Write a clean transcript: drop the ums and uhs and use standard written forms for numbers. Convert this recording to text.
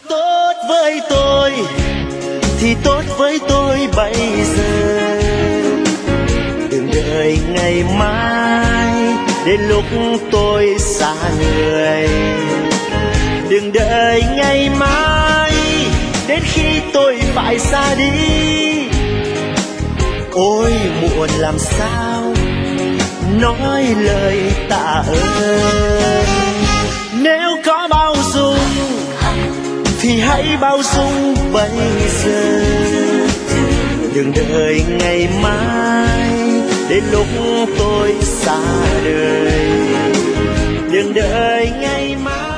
tốt với tôi thì tốt với tôi bây giờ. Đừng đợi ngày mai đến lúc tôi xa người. Đừng đợi ngày mai đến khi tôi phải xa đi. Ôi muộn làm sao nói lời tạ ơn. Nếu có bao dung thì hãy bao dung bây giờ. Đừng đợi ngày mai đến lúc tôi xa đời. Đừng đợi ngày mai.